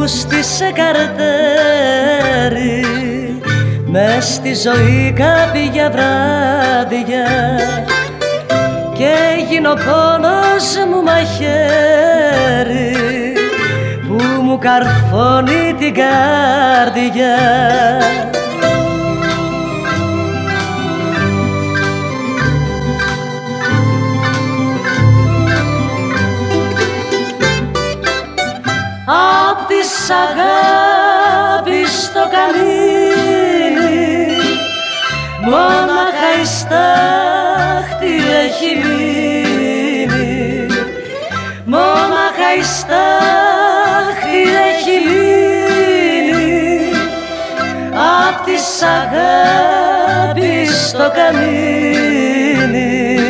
στήσε καρτέρι μες στη ζωή κάποια βράδια και έγινε ο πόνος μου μαχαίρι που μου καρφώνει την καρδιά. Απ' της αγάπης το καμίνι μόναχα η στάχτη έχει μείνει, μόναχα η στάχτη έχει μείνει απ' της αγάπης το καμίνι.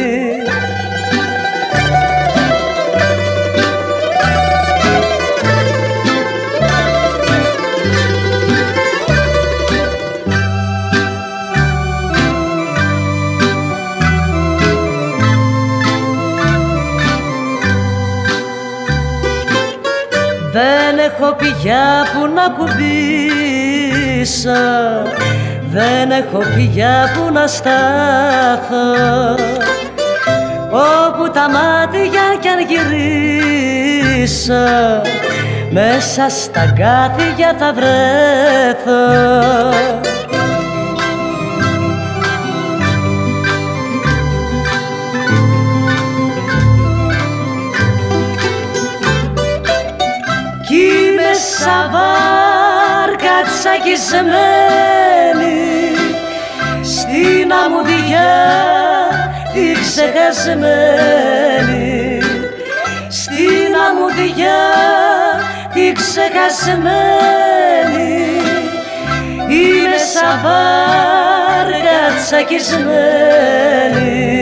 Δεν έχω πηγιά που να κουμπίσω, δεν έχω πηγιά που να στάθω. Όπου τα μάτια κι αν γυρίσω, μέσα στα κάθια θα βρέθω. Σαν βάρκα τσακισμένη στην αμμουδιά τη ξεχασμένη, στην αμμουδιά τη ξεχασμένη είμαι σαν βάρκα τσακισμένη.